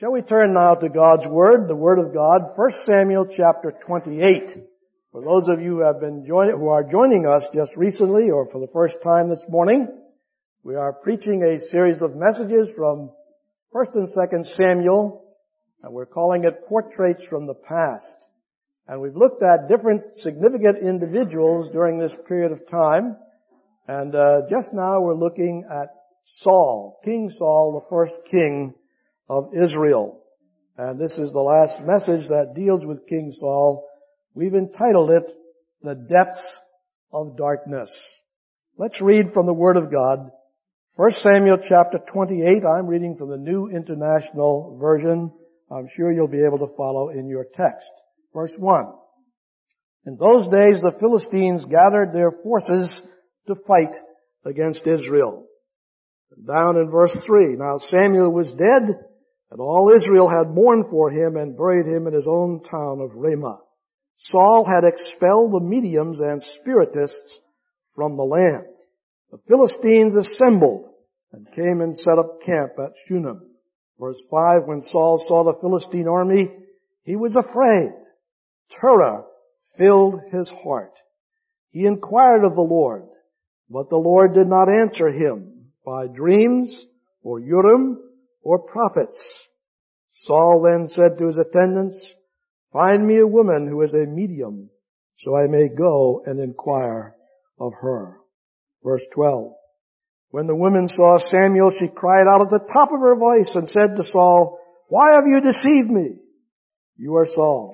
Shall we turn now to God's Word, the Word of God, 1 Samuel chapter 28. For those of you who are joining us just recently or for the first time this morning, we are preaching a series of messages from 1 and 2 Samuel, and we're calling it Portraits from the Past. And we've looked at different significant individuals during this period of time, and just now we're looking at Saul, King Saul, the first king of Israel. And this is the last message that deals with King Saul. We've entitled it, The Depths of Darkness. Let's read from the Word of God. 1 Samuel chapter 28, I'm reading from the New International Version. I'm sure you'll be able to follow in your text. Verse 1. In those days the Philistines gathered their forces to fight against Israel. And down in verse 3, now Samuel was dead, and all Israel had mourned for him and buried him in his own town of Ramah. Saul had expelled the mediums and spiritists from the land. The Philistines assembled and came and set up camp at Shunem. Verse 5, when Saul saw the Philistine army, he was afraid. Terror filled his heart. He inquired of the Lord, but the Lord did not answer him by dreams or Urim or prophets. Saul then said to his attendants, find me a woman who is a medium, so I may go and inquire of her. Verse 12. When the woman saw Samuel, she cried out at the top of her voice and said to Saul, why have you deceived me? You are Saul.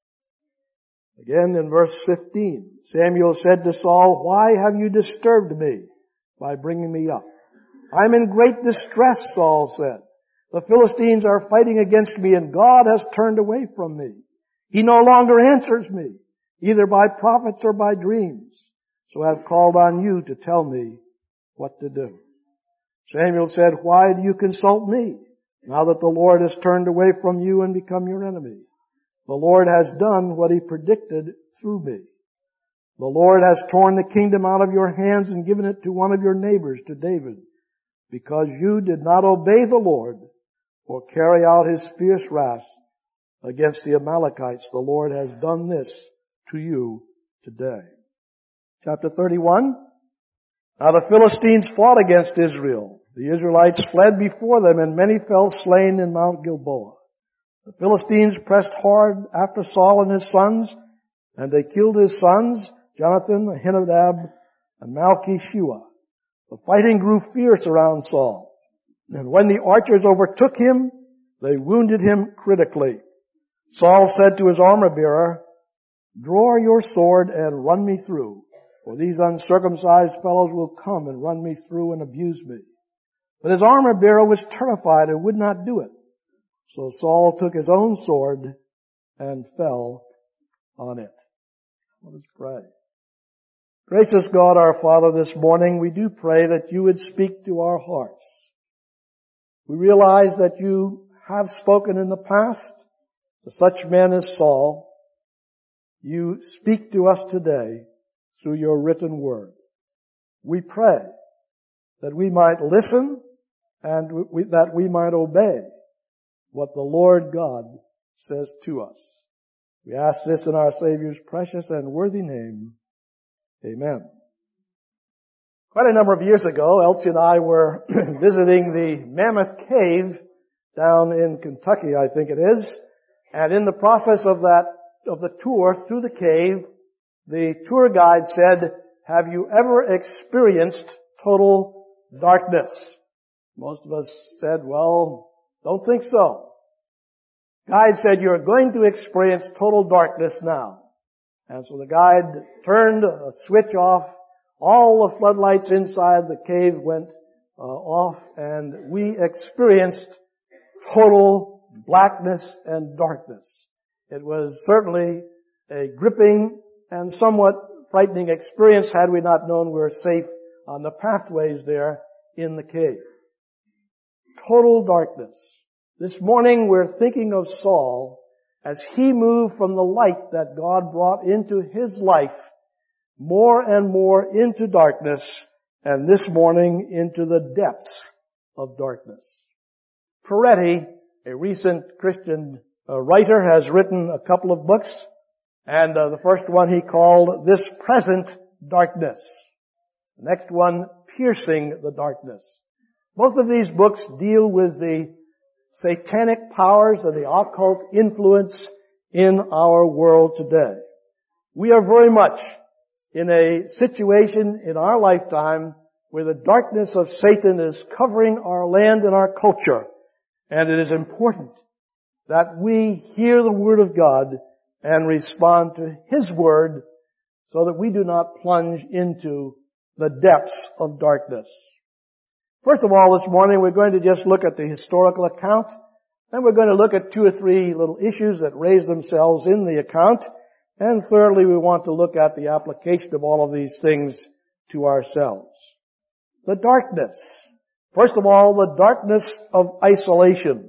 Again in verse 15, Samuel said to Saul, why have you disturbed me by bringing me up? I'm in great distress, Saul said. The Philistines are fighting against me, and God has turned away from me. He no longer answers me, either by prophets or by dreams. So I have called on you to tell me what to do. Samuel said, why do you consult me, now that the Lord has turned away from you and become your enemy? The Lord has done what he predicted through me. The Lord has torn the kingdom out of your hands and given it to one of your neighbors, to David, because you did not obey the Lord or carry out his fierce wrath against the Amalekites. The Lord has done this to you today. Chapter 31. Now the Philistines fought against Israel. The Israelites fled before them, and many fell slain in Mount Gilboa. The Philistines pressed hard after Saul and his sons, and they killed his sons, Jonathan, Ahinadab, and Malchi-Shua. The fighting grew fierce around Saul. And when the archers overtook him, they wounded him critically. Saul said to his armor-bearer, draw your sword and run me through, for these uncircumcised fellows will come and run me through and abuse me. But his armor-bearer was terrified and would not do it. So Saul took his own sword and fell on it. Let us pray. Gracious God, our Father, this morning we do pray that you would speak to our hearts. We realize that you have spoken in the past to such men as Saul. You speak to us today through your written word. We pray that we might listen and that we might obey what the Lord God says to us. We ask this in our Savior's precious and worthy name. Amen. Quite a number of years ago, Elsie and I were visiting the Mammoth Cave down in Kentucky, I think it is. And in the process of the tour through the cave, the tour guide said, have you ever experienced total darkness? Most of us said, well, don't think so. Guide said, you're going to experience total darkness now. And so the guide turned a switch off. All the floodlights inside the cave went off, and we experienced total blackness and darkness. It was certainly a gripping and somewhat frightening experience had we not known we were safe on the pathways there in the cave. Total darkness. This morning we're thinking of Saul as he moved from the light that God brought into his life more and more into darkness, and this morning into the depths of darkness. Peretti A recent Christian writer has written a couple of books, and the first one he called This Present Darkness. The next one, Piercing the Darkness. Both of these books deal with the satanic powers and the occult influence in our world today. We are very much in a situation in our lifetime where the darkness of Satan is covering our land and our culture. And it is important that we hear the Word of God and respond to His Word so that we do not plunge into the depths of darkness. First of all, this morning we're going to just look at the historical account. Then we're going to look at 2 or 3 little issues that raise themselves in the account. And thirdly, we want to look at the application of all of these things to ourselves. The darkness. First of all, the darkness of isolation.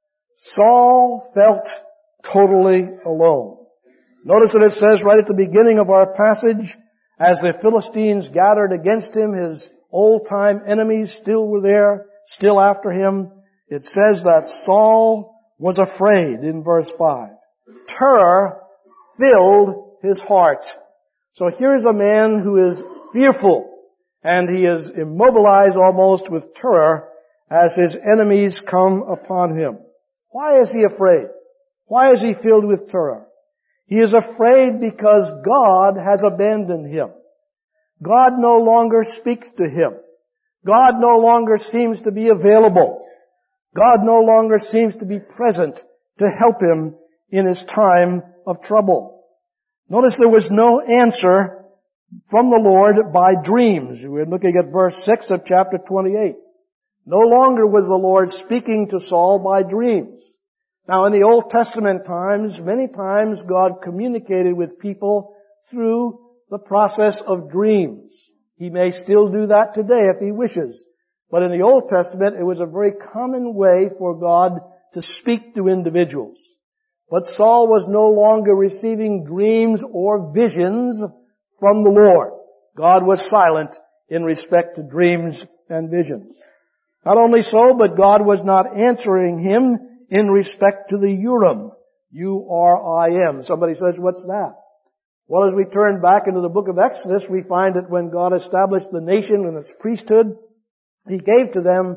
Saul felt totally alone. Notice that it says right at the beginning of our passage, as the Philistines gathered against him, his old-time enemies still were there, still after him. It says that Saul was afraid in verse 5. Terror filled his heart. So here is a man who is fearful, and he is immobilized almost with terror as his enemies come upon him. Why is he afraid? Why is he filled with terror? He is afraid because God has abandoned him. God no longer speaks to him. God no longer seems to be available. God no longer seems to be present to help him in his time of trouble. Notice there was no answer from the Lord by dreams. We're looking at verse 6 of chapter 28. No longer was the Lord speaking to Saul by dreams. Now in the Old Testament times, many times God communicated with people through the process of dreams. He may still do that today if He wishes. But in the Old Testament, it was a very common way for God to speak to individuals. But Saul was no longer receiving dreams or visions from the Lord. God was silent in respect to dreams and visions. Not only so, but God was not answering him in respect to the Urim. U-R-I-M. Somebody says, what's that? Well, as we turn back into the book of Exodus, we find that when God established the nation and its priesthood, He gave to them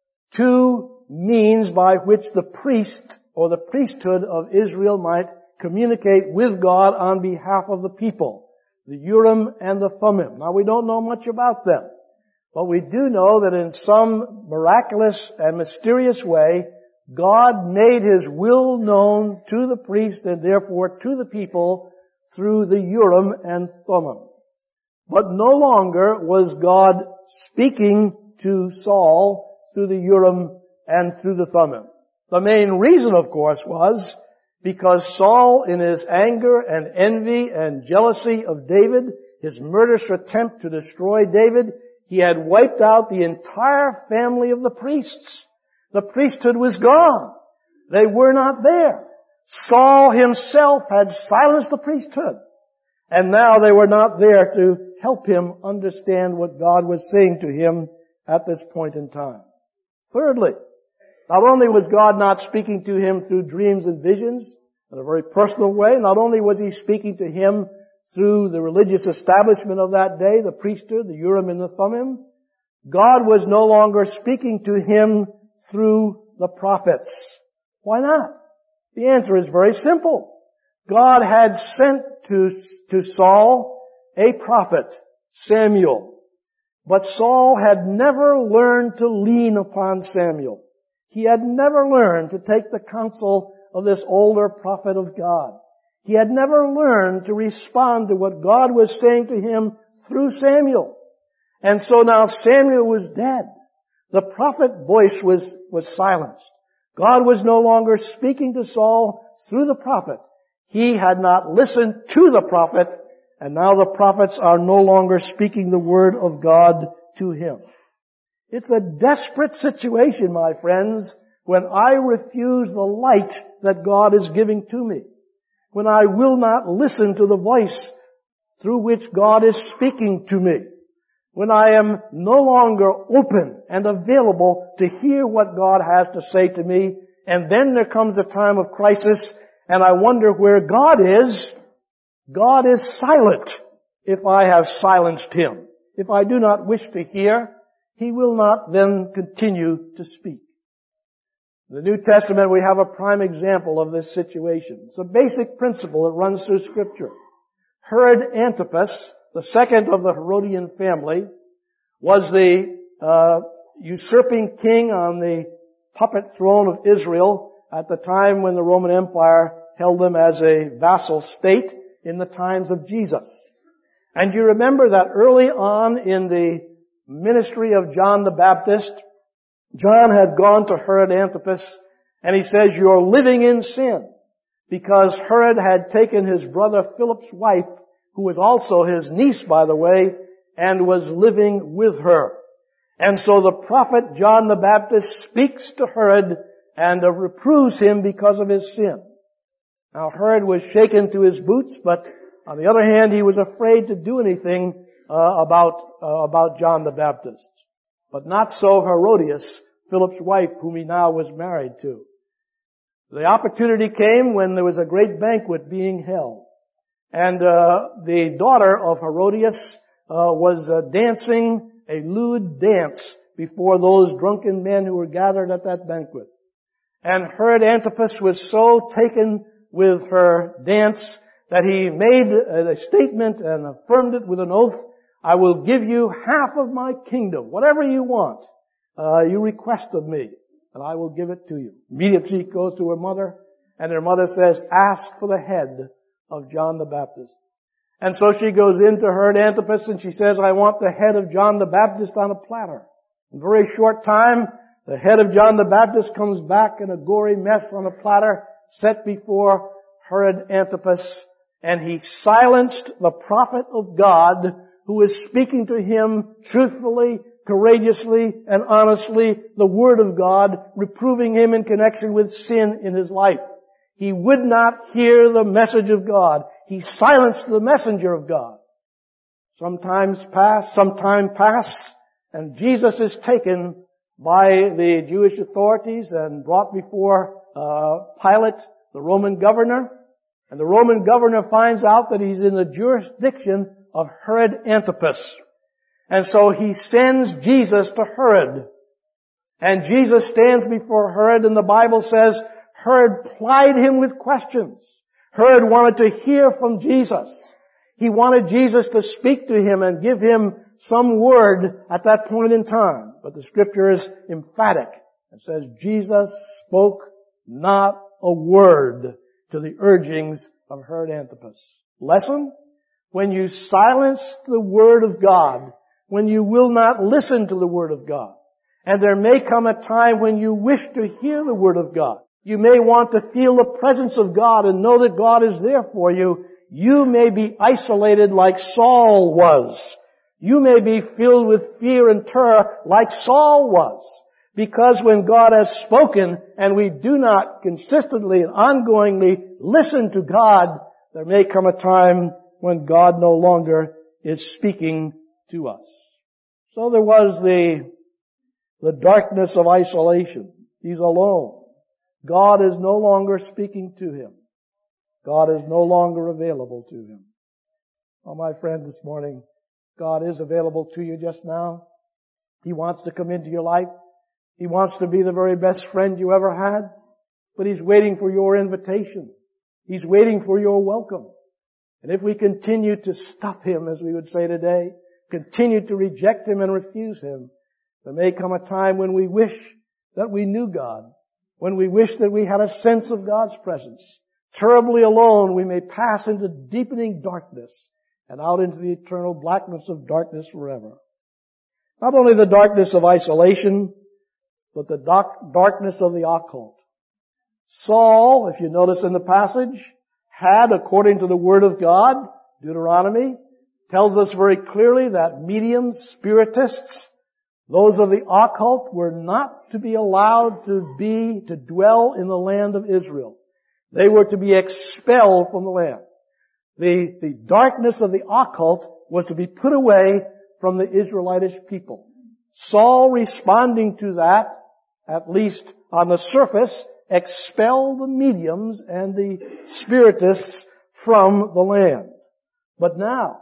2 means by which the priest or the priesthood of Israel might communicate with God on behalf of the people. The Urim and the Thummim. Now we don't know much about them, but we do know that in some miraculous and mysterious way, God made His will known to the priest and therefore to the people through the Urim and Thummim. But no longer was God speaking to Saul through the Urim and through the Thummim. The main reason, of course, was because Saul, in his anger and envy and jealousy of David, his murderous attempt to destroy David, he had wiped out the entire family of the priests. The priesthood was gone. They were not there. Saul himself had silenced the priesthood. And now they were not there to help him understand what God was saying to him at this point in time. Thirdly, not only was God not speaking to him through dreams and visions in a very personal way, not only was He speaking to him through the religious establishment of that day, the priesthood, the Urim and the Thummim, God was no longer speaking to him through the prophets. Why not? The answer is very simple. God had sent to Saul a prophet, Samuel. But Saul had never learned to lean upon Samuel. He had never learned to take the counsel of this older prophet of God. He had never learned to respond to what God was saying to him through Samuel. And so now Samuel was dead. The prophet voice was silenced. God was no longer speaking to Saul through the prophet. He had not listened to the prophet, and now the prophets are no longer speaking the word of God to him. It's a desperate situation, my friends, when I refuse the light that God is giving to me. When I will not listen to the voice through which God is speaking to me. When I am no longer open and available to hear what God has to say to me and then there comes a time of crisis, and I wonder where God is. God is silent if I have silenced Him. If I do not wish to hear, He will not then continue to speak. In the New Testament, we have a prime example of this situation. It's a basic principle that runs through Scripture. Herod Antipas, the second of the Herodian family, was the usurping king on the puppet throne of Israel at the time when the Roman Empire held them as a vassal state in the times of Jesus. And you remember that early on in the ministry of John the Baptist, John had gone to Herod Antipas and he says, "You're living in sin," because Herod had taken his brother Philip's wife, who was also his niece, by the way, and was living with her. And so the prophet John the Baptist speaks to Herod and reproves him because of his sin. Now Herod was shaken to his boots, but on the other hand, he was afraid to do anything about John the Baptist. But not so Herodias, Philip's wife, whom he now was married to. The opportunity came when there was a great banquet being held. And the daughter of Herodias was dancing a lewd dance before those drunken men who were gathered at that banquet. And Herod Antipas was so taken with her dance that he made a statement and affirmed it with an oath, "I will give you half of my kingdom, whatever you want, you request of me, and I will give it to you." Immediately she goes to her mother, and her mother says, "Ask for the head of John the Baptist." And so she goes into Herod Antipas and she says, "I want the head of John the Baptist on a platter." In a very short time, the head of John the Baptist comes back in a gory mess on a platter set before Herod Antipas, and he silenced the prophet of God who was speaking to him truthfully, courageously, and honestly, the Word of God, reproving him in connection with sin in his life. He would not hear the message of God. He silenced the messenger of God. Some time passed, and Jesus is taken by the Jewish authorities and brought before Pilate, the Roman governor. And the Roman governor finds out that he's in the jurisdiction of Herod Antipas. And so he sends Jesus to Herod. And Jesus stands before Herod, and the Bible says Herod plied him with questions. Herod wanted to hear from Jesus. He wanted Jesus to speak to him and give him some word at that point in time. But the Scripture is emphatic. It says Jesus spoke not a word to the urgings of Herod Antipas. Lesson? When you silence the Word of God, when you will not listen to the Word of God, and there may come a time when you wish to hear the Word of God, you may want to feel the presence of God and know that God is there for you. You may be isolated like Saul was. You may be filled with fear and terror like Saul was. Because when God has spoken and we do not consistently and ongoingly listen to God, there may come a time when God no longer is speaking to us. So there was the darkness of isolation. He's alone. God is no longer speaking to him. God is no longer available to him. Oh, my friend, this morning, God is available to you just now. He wants to come into your life. He wants to be the very best friend you ever had. But He's waiting for your invitation. He's waiting for your welcome. And if we continue to stop Him, as we would say today, continue to reject Him and refuse Him, there may come a time when we wish that we knew God, when we wish that we had a sense of God's presence. Terribly alone, we may pass into deepening darkness and out into the eternal blackness of darkness forever. Not only the darkness of isolation, but the darkness of the occult. Saul, if you notice in the passage, had, according to the Word of God, Deuteronomy, tells us very clearly that mediums, spiritists, those of the occult, were not to be allowed to dwell in the land of Israel. They were to be expelled from the land. The darkness of the occult was to be put away from the Israelitish people. Saul, responding to that, at least on the surface, expel the mediums and the spiritists from the land. But now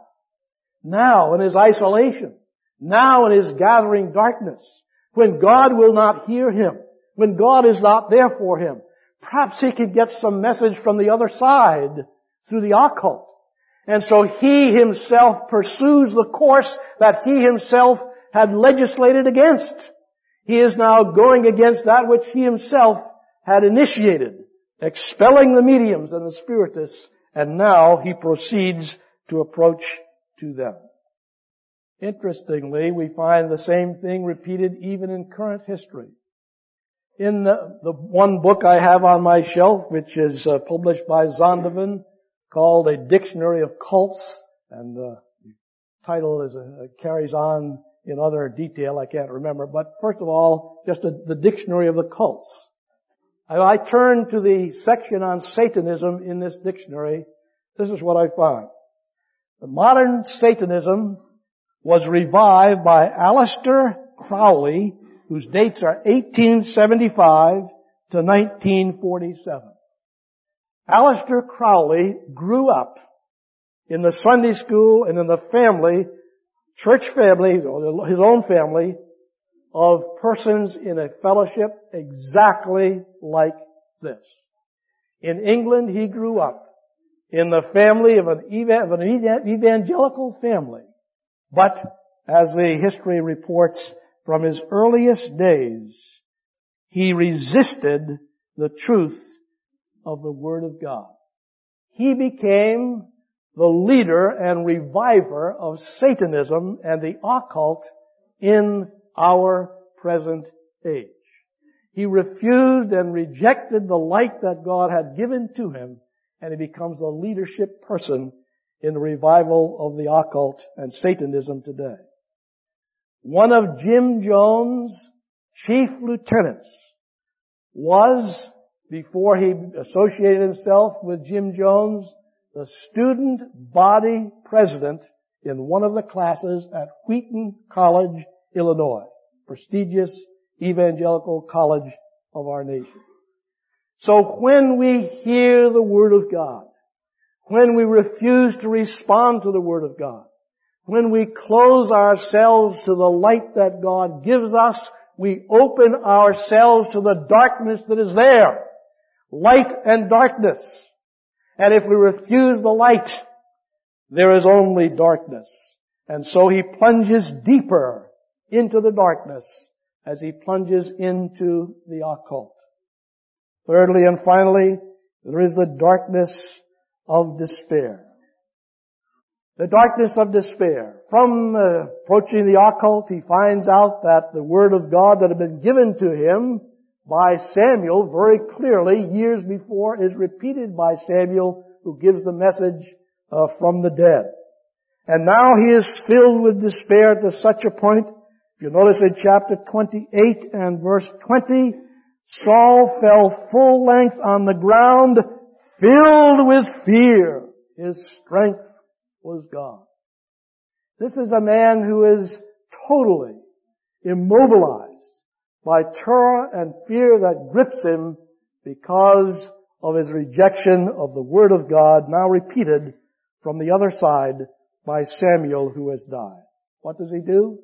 in his isolation, now in his gathering darkness, when God will not hear him, when God is not there for him, perhaps he could get some message from the other side through the occult. And so he himself pursues the course that he himself had legislated against. He is now going against that which he himself had initiated, expelling the mediums and the spiritists, and now he proceeds to approach to them. Interestingly, we find the same thing repeated even in current history. In the one book I have on my shelf, which is published by Zondervan, called A Dictionary of Cults, and the title is carries on in other detail, I can't remember, but first of all, just the Dictionary of the Cults. I turned to the section on Satanism in this dictionary. This is what I found. The modern Satanism was revived by Aleister Crowley, whose dates are 1875 to 1947. Aleister Crowley grew up in the Sunday school and in the family, church family, or his own family, of persons in a fellowship exactly like this. In England, he grew up in the family of an evangelical family. But, as the history reports, from his earliest days, he resisted the truth of the Word of God. He became the leader and reviver of Satanism and the occult in our present age. He refused and rejected the light that God had given to him, and he becomes the leadership person in the revival of the occult and Satanism today. One of Jim Jones' chief lieutenants was, before he associated himself with Jim Jones, the student body president in one of the classes at Wheaton College, Illinois, prestigious evangelical college of our nation. So when we hear the Word of God, when we refuse to respond to the Word of God, when we close ourselves to the light that God gives us, we open ourselves to the darkness that is there. Light and darkness. And if we refuse the light, there is only darkness. And so he plunges deeper into the darkness as he plunges into the occult. Thirdly and finally, there is the darkness of despair. The darkness of despair. From approaching the occult, he finds out that the Word of God that had been given to him by Samuel very clearly years before is repeated by Samuel, who gives the message from the dead. And now he is filled with despair to such a point. If you notice in chapter 28 and verse 20, Saul fell full length on the ground, filled with fear. His strength was gone. This is a man who is totally immobilized by terror and fear that grips him because of his rejection of the Word of God, now repeated from the other side by Samuel, who has died. What does he do?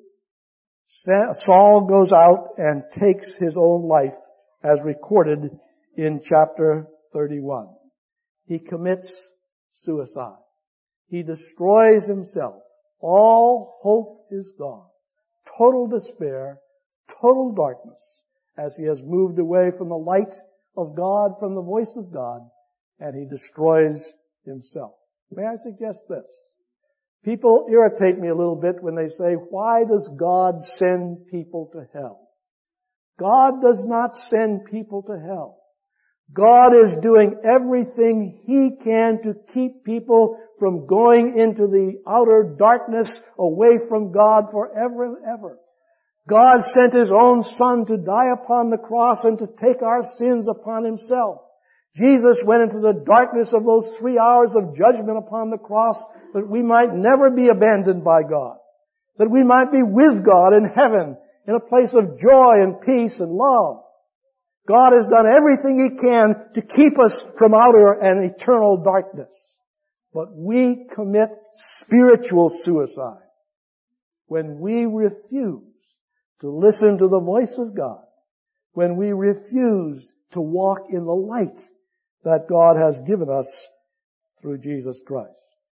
Saul goes out and takes his own life, as recorded in chapter 31. He commits suicide. He destroys himself. All hope is gone. Total despair, total darkness, as he has moved away from the light of God, from the voice of God, and he destroys himself. May I suggest this? People irritate me a little bit when they say, why does God send people to hell? God does not send people to hell. God is doing everything He can to keep people from going into the outer darkness away from God forever and ever. God sent His own Son to die upon the cross and to take our sins upon Himself. Jesus went into the darkness of those 3 hours of judgment upon the cross that we might never be abandoned by God, that we might be with God in heaven in a place of joy and peace and love. God has done everything He can to keep us from outer and eternal darkness. But we commit spiritual suicide when we refuse to listen to the voice of God, when we refuse to walk in the light that God has given us through Jesus Christ.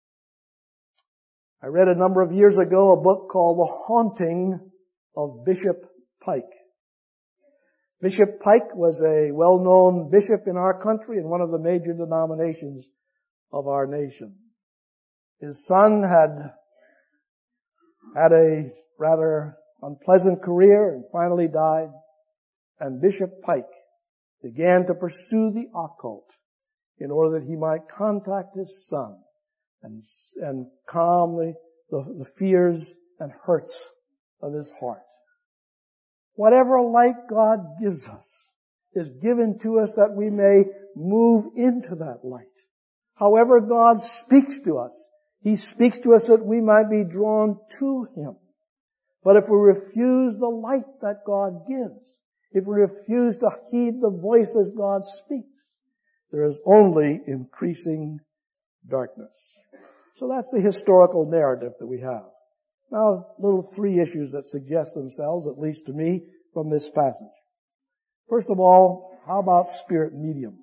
I read a number of years ago a book called The Haunting of Bishop Pike. Bishop Pike was a well-known bishop in our country and one of the major denominations of our nation. His son had a rather unpleasant career and finally died, and Bishop Pike began to pursue the occult in order that he might contact his son and calm the fears and hurts of his heart. Whatever light God gives us is given to us that we may move into that light. However God speaks to us, He speaks to us that we might be drawn to Him. But if we refuse the light that God gives, if we refuse to heed the voice as God speaks, there is only increasing darkness. So that's the historical narrative that we have. Now, little three issues that suggest themselves, at least to me, from this passage. First of all, how about spirit mediums?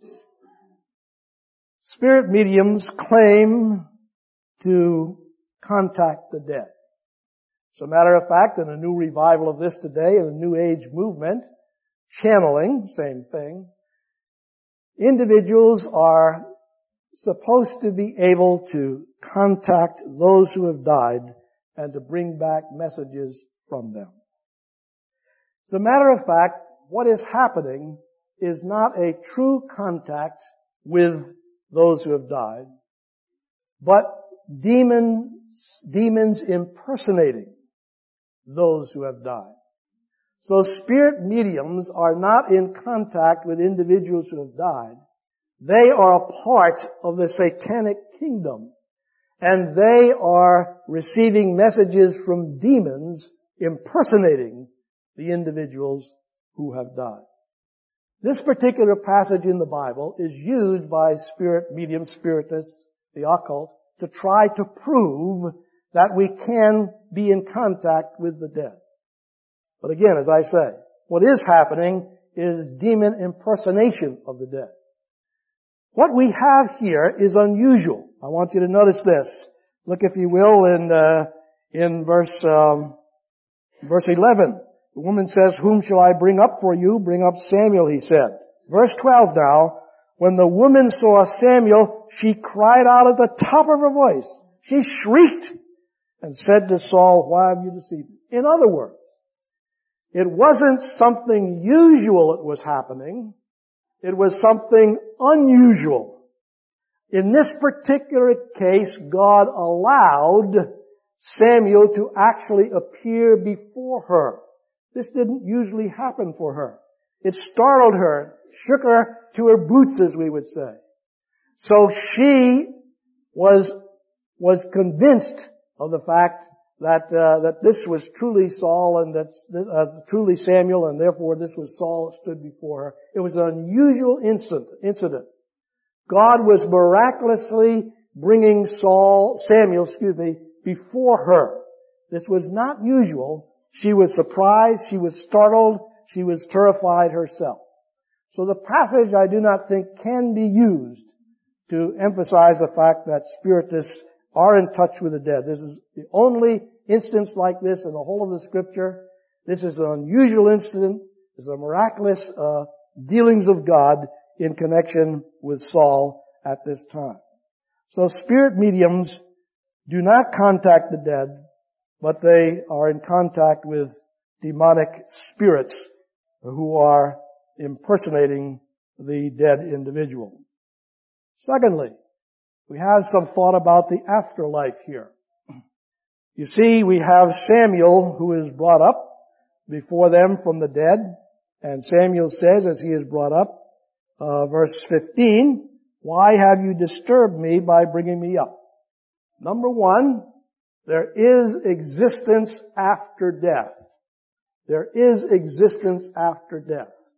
Spirit mediums claim to contact the dead. As a matter of fact, in a new revival of this today, in the New Age movement, channeling, same thing, individuals are supposed to be able to contact those who have died and to bring back messages from them. As a matter of fact, what is happening is not a true contact with those who have died, but demons impersonating those who have died. So spirit mediums are not in contact with individuals who have died. They are a part of the satanic kingdom, and they are receiving messages from demons impersonating the individuals who have died. This particular passage in the Bible is used by spirit mediums, spiritists, the occult, to try to prove that we can be in contact with the dead. But again, as I say, what is happening is demon impersonation of the dead. What we have here is unusual. I want you to notice this. Look, if you will, in verse 11. The woman says, "Whom shall I bring up for you?" "Bring up Samuel," he said. Verse 12 now. When the woman saw Samuel, she cried out at the top of her voice. She shrieked and said to Saul, "Why have you deceived me?" In other words, it wasn't something usual that was happening. It was something unusual. In this particular case, God allowed Samuel to actually appear before her. This didn't usually happen for her. It startled her, shook her to her boots, as we would say. So she was convinced of the fact that this was truly Saul and that truly Samuel, and therefore this was Saul that stood before her. It was an unusual incident. God was miraculously bringing Samuel, before her. This was not usual. She was surprised, she was startled, she was terrified herself. So the passage, I do not think, can be used to emphasize the fact that spiritists are in touch with the dead. This is the only instance like this in the whole of the Scripture. This is an unusual incident. It's a miraculous dealings of God in connection with Saul at this time. So spirit mediums do not contact the dead, but they are in contact with demonic spirits who are impersonating the dead individual. Secondly, we have some thought about the afterlife here. You see, we have Samuel who is brought up before them from the dead, and Samuel says, as he is brought up, verse 15, "Why have you disturbed me by bringing me up?" Number one, there is existence after death. There is existence after death.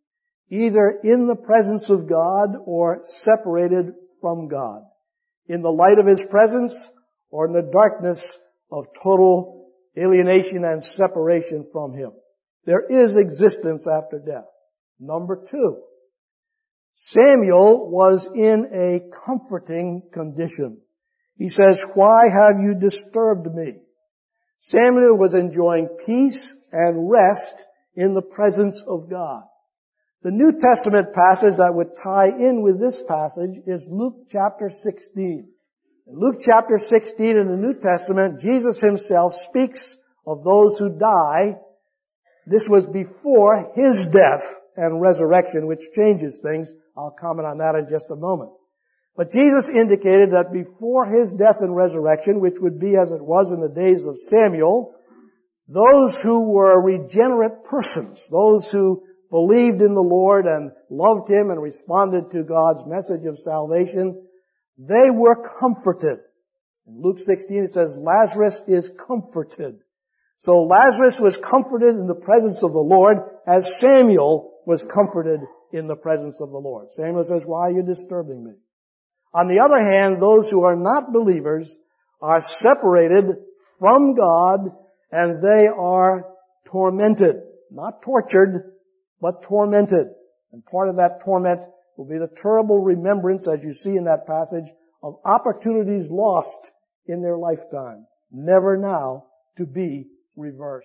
either in the presence of God or separated from God, in the light of His presence or in the darkness of total alienation and separation from Him. There is existence after death. Number two, Samuel was in a comforting condition. He says, "Why have you disturbed me?" Samuel was enjoying peace and rest in the presence of God. The New Testament passage that would tie in with this passage is Luke chapter 16. In Luke chapter 16 in the New Testament, Jesus Himself speaks of those who die. This was before His death and resurrection, which changes things. I'll comment on that in just a moment. But Jesus indicated that before His death and resurrection, which would be as it was in the days of Samuel, those who were regenerate persons, those who believed in the Lord and loved Him and responded to God's message of salvation, they were comforted. In Luke 16 it says, Lazarus is comforted. So Lazarus was comforted in the presence of the Lord as Samuel was comforted in the presence of the Lord. Samuel says, "Why are you disturbing me?" On the other hand, those who are not believers are separated from God and they are tormented. Not tortured, but tormented. And part of that torment will be the terrible remembrance, as you see in that passage, of opportunities lost in their lifetime, never now to be reversed.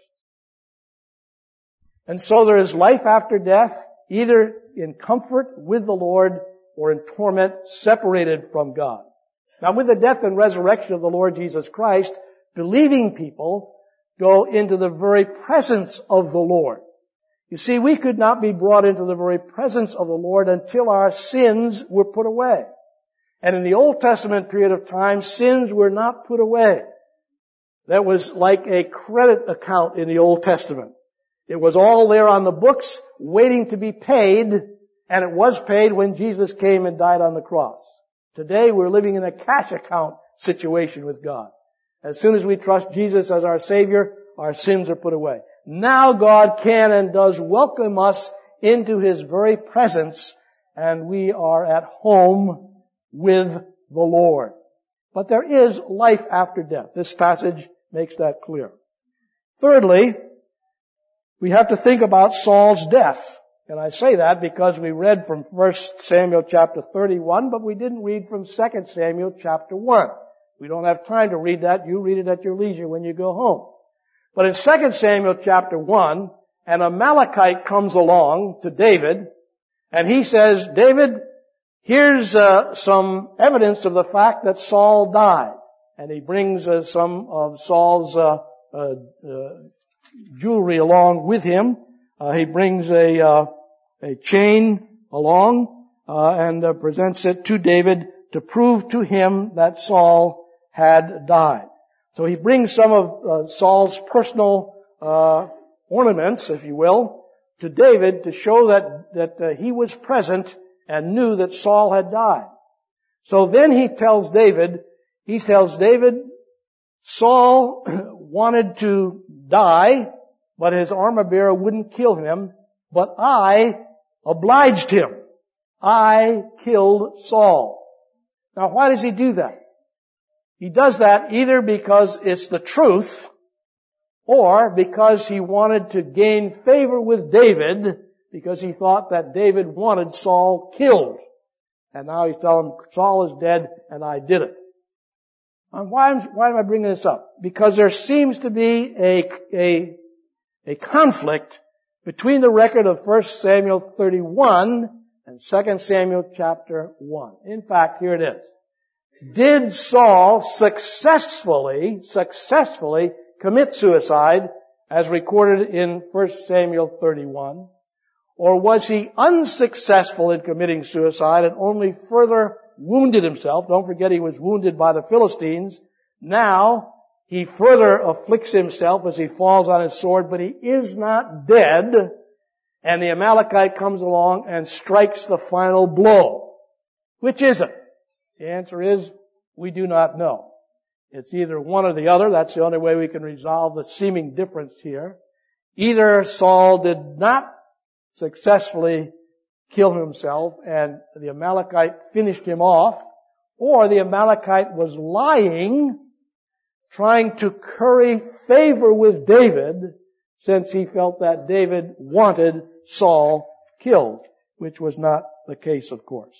And so there is life after death, either in comfort with the Lord or in torment separated from God. Now with the death and resurrection of the Lord Jesus Christ, believing people go into the very presence of the Lord. You see, we could not be brought into the very presence of the Lord until our sins were put away. And in the Old Testament period of time, sins were not put away. That was like a credit account in the Old Testament. It was all there on the books, waiting to be paid, and it was paid when Jesus came and died on the cross. Today we're living in a cash account situation with God. As soon as we trust Jesus as our Savior, our sins are put away. Now God can and does welcome us into His very presence, and we are at home with the Lord. But there is life after death. This passage makes that clear. Thirdly, we have to think about Saul's death. And I say that because we read from 1 Samuel chapter 31, but we didn't read from 2 Samuel chapter 1. We don't have time to read that. You read it at your leisure when you go home. But in 2 Samuel chapter 1, an Amalekite comes along to David, and he says, "David, here's some evidence of the fact that Saul died." And he brings some of Saul's jewelry along with him. He brings a chain along and presents it to David to prove to him that Saul had died. So he brings some of Saul's personal ornaments, if you will, to David to show that he was present and knew that Saul had died. So then he tells David, Saul wanted to die, but his armor bearer wouldn't kill him, but I obliged him. I killed Saul. Now why does he do that? He does that either because it's the truth or because he wanted to gain favor with David because he thought that David wanted Saul killed. And now he's telling him, Saul is dead and I did it. And why am I bringing this up? Because there seems to be a conflict between the record of 1 Samuel 31 and 2 Samuel chapter 1. In fact, here it is. Did Saul successfully commit suicide as recorded in 1 Samuel 31? Or was he unsuccessful in committing suicide and only further wounded himself? Don't forget he was wounded by the Philistines. Now he further afflicts himself as he falls on his sword, but he is not dead. And the Amalekite comes along and strikes the final blow. Which is it? The answer is, we do not know. It's either one or the other. That's the only way we can resolve the seeming difference here. Either Saul did not successfully kill himself and the Amalekite finished him off, or the Amalekite was lying, trying to curry favor with David, since he felt that David wanted Saul killed, which was not the case, of course.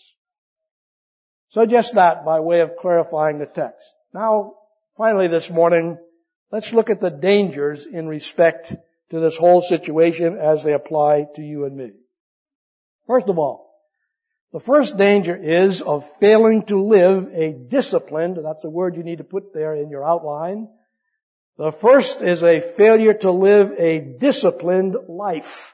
So just that by way of clarifying the text. Now, finally this morning, let's look at the dangers in respect to this whole situation as they apply to you and me. First of all, the first danger is of failing to live a disciplined, that's a word you need to put there in your outline. The first is a failure to live a disciplined life.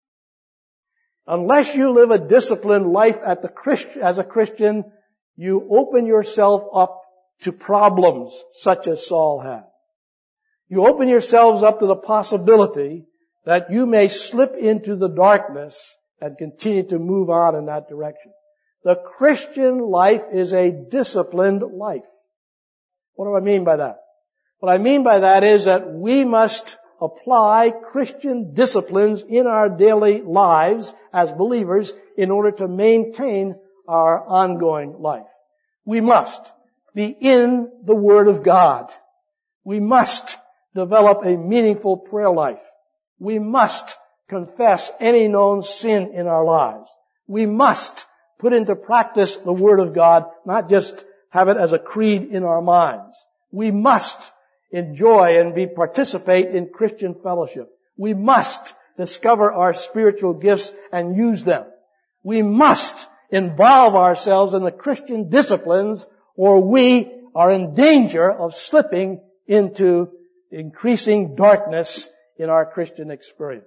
Unless you live a disciplined life as a Christian, you open yourself up to problems such as Saul had. You open yourselves up to the possibility that you may slip into the darkness and continue to move on in that direction. The Christian life is a disciplined life. What do I mean by that? What I mean by that is that we must apply Christian disciplines in our daily lives as believers in order to maintain our ongoing life. We must be in the Word of God. We must develop a meaningful prayer life. We must confess any known sin in our lives. We must put into practice the Word of God, not just have it as a creed in our minds. We must enjoy and participate in Christian fellowship. We must discover our spiritual gifts and use them. We must involve ourselves in the Christian disciplines, or we are in danger of slipping into increasing darkness in our Christian experience.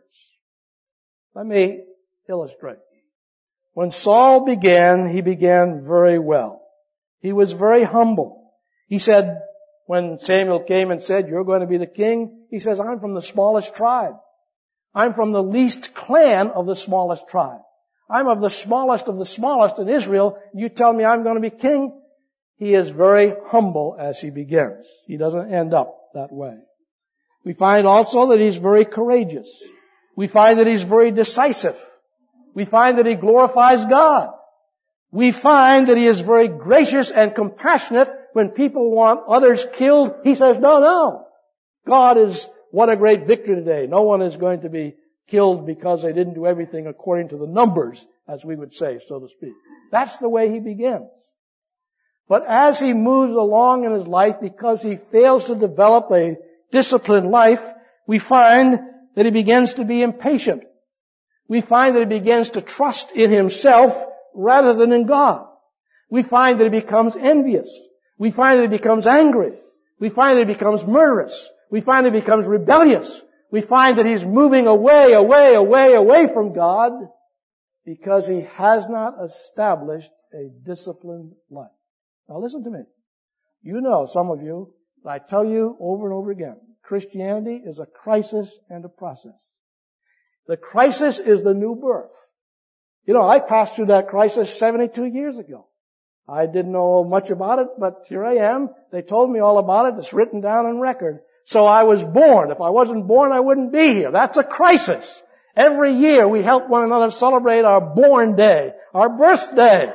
Let me illustrate. When Saul began, he began very well. He was very humble. He said, when Samuel came and said, "You're going to be the king," he says, "I'm from the smallest tribe. I'm from the least clan of the smallest tribe. I'm of the smallest in Israel. You tell me I'm going to be king?" He is very humble as he begins. He doesn't end up that way. We find also that he's very courageous. We find that he's very decisive. We find that he glorifies God. We find that he is very gracious and compassionate. When people want others killed, he says, no. God has won a great victory today. No one is going to be killed because they didn't do everything according to the numbers, as we would say, so to speak. That's the way he begins. But as he moves along in his life, because he fails to develop a disciplined life, we find that he begins to be impatient. We find that he begins to trust in himself rather than in God. We find that he becomes envious. We find that he becomes angry. We find that he becomes murderous. We find that he becomes rebellious. We find that he's moving away from God because he has not established a disciplined life. Now listen to me. You know, some of you, I tell you over and over again, Christianity is a crisis and a process. The crisis is the new birth. You know, I passed through that crisis 72 years ago. I didn't know much about it, but here I am. They told me all about it. It's written down on record. So I was born. If I wasn't born, I wouldn't be here. That's a crisis. Every year we help one another celebrate our born day, our birthday.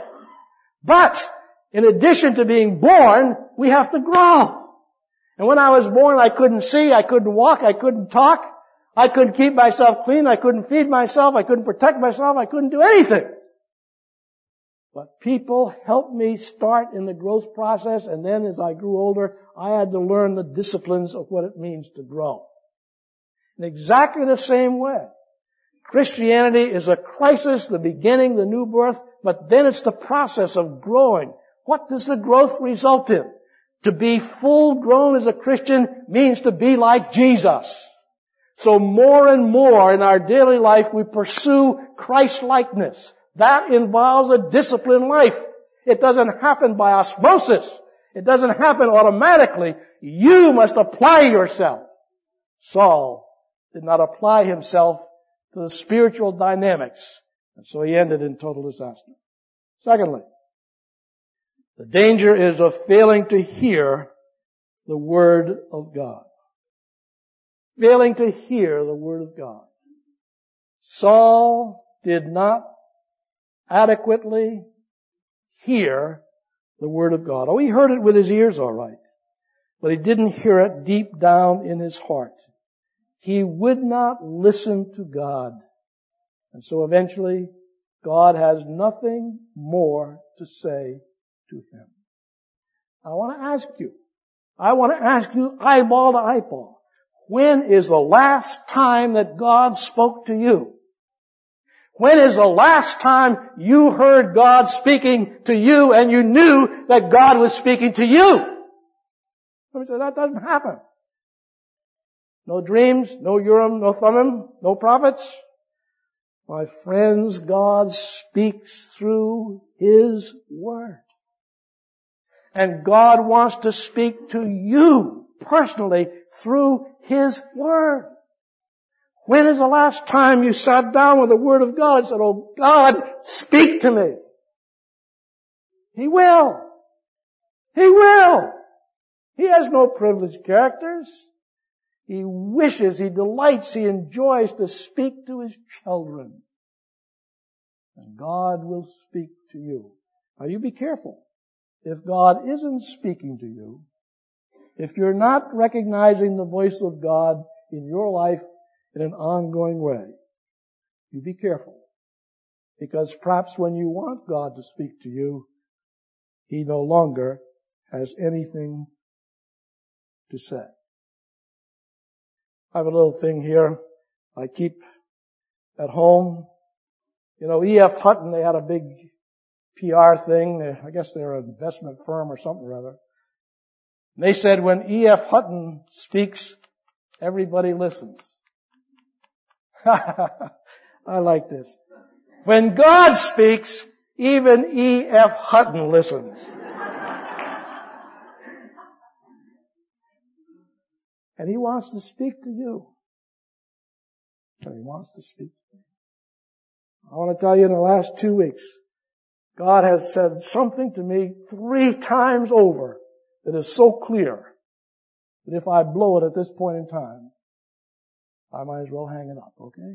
But in addition to being born, we have to grow. And when I was born, I couldn't see, I couldn't walk, I couldn't talk, I couldn't keep myself clean, I couldn't feed myself, I couldn't protect myself, I couldn't do anything. But people helped me start in the growth process, and then as I grew older, I had to learn the disciplines of what it means to grow. In exactly the same way, Christianity is a crisis, the beginning, the new birth, but then it's the process of growing. What does the growth result in? To be full grown as a Christian means to be like Jesus. So more and more in our daily life we pursue Christ-likeness. That involves a disciplined life. It doesn't happen by osmosis. It doesn't happen automatically. You must apply yourself. Saul did not apply himself to the spiritual dynamics, and so he ended in total disaster. Secondly, the danger is of failing to hear the Word of God. Failing to hear the Word of God. Saul did not adequately hear the Word of God. Oh, he heard it with his ears, all right, but he didn't hear it deep down in his heart. He would not listen to God. And so eventually, God has nothing more to say to him. I want to ask you, eyeball to eyeball, when is the last time that God spoke to you? When is the last time you heard God speaking to you and you knew that God was speaking to you? Let me say, that doesn't happen. No dreams, no Urim, no Thummim, no prophets. My friends, God speaks through His Word. And God wants to speak to you personally through His Word. When is the last time you sat down with the Word of God and said, "Oh God, speak to me"? He will. He will. He has no privileged characters. He wishes, He delights, He enjoys to speak to His children. And God will speak to you. Now you be careful. If God isn't speaking to you, if you're not recognizing the voice of God in your life in an ongoing way, you be careful. Because perhaps when you want God to speak to you, He no longer has anything to say. I have a little thing here I keep at home. You know, E.F. Hutton, they had a big PR thing. I guess they're an investment firm or something or other. And they said when E.F. Hutton speaks, everybody listens. I like this. When God speaks, even E.F. Hutton listens. And He wants to speak to you. And He wants to speak to you. I want to tell you in the last 2 weeks, God has said something to me 3 times over that is so clear that if I blow it at this point in time, I might as well hang it up, okay?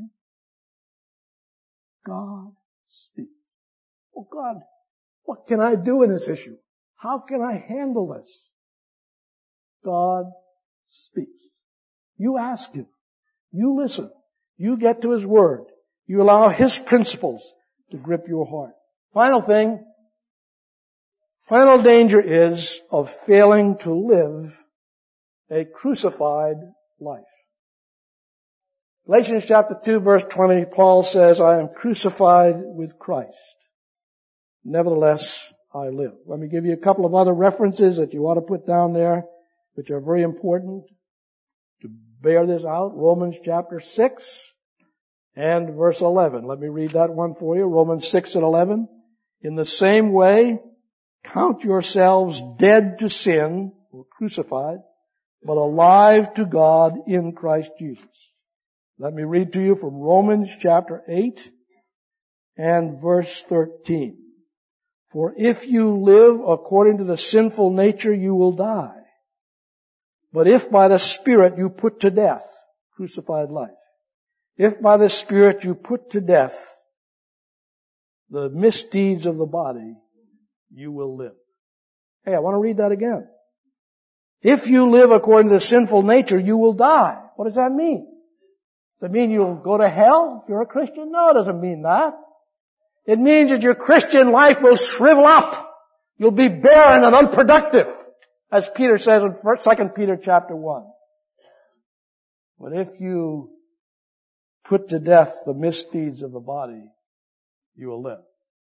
God speaks. Oh God, what can I do in this issue? How can I handle this? God speaks. You ask Him. You listen. You get to His Word. You allow His principles to grip your heart. Final thing, final danger is of failing to live a crucified life. Galatians chapter 2 verse 20, Paul says, "I am crucified with Christ. Nevertheless, I live." Let me give you a couple of other references that you ought to put down there, which are very important to bear this out. Romans chapter 6 and verse 11. Let me read that one for you. Romans 6 and 11. "In the same way, count yourselves dead to sin," or crucified, "but alive to God in Christ Jesus." Let me read to you from Romans chapter 8 and verse 13. "For if you live according to the sinful nature, you will die. But if by the Spirit you put to death," crucified life, "if by the Spirit you put to death the misdeeds of the body, you will live." Hey, I want to read that again. If you live according to the sinful nature, you will die. What does that mean? Does it mean you'll go to hell if you're a Christian? No, it doesn't mean that. It means that your Christian life will shrivel up. You'll be barren and unproductive, as Peter says in 2 Peter chapter 1. But if you put to death the misdeeds of the body, you will live.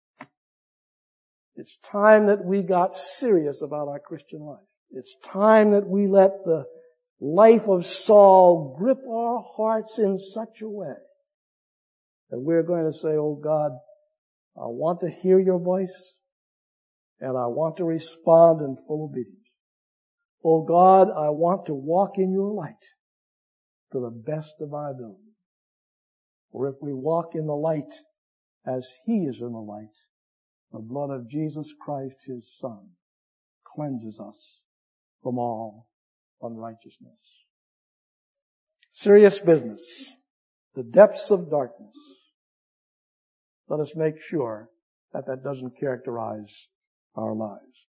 It's time that we got serious about our Christian life. It's time that we let the life of Saul grip our hearts in such a way that we're going to say, "Oh God, I want to hear your voice and I want to respond in full obedience. Oh God, I want to walk in your light to the best of my ability." For if we walk in the light as He is in the light, the blood of Jesus Christ, His Son, cleanses us from all unrighteousness. Serious business. The depths of darkness. Let us make sure that doesn't characterize our lives.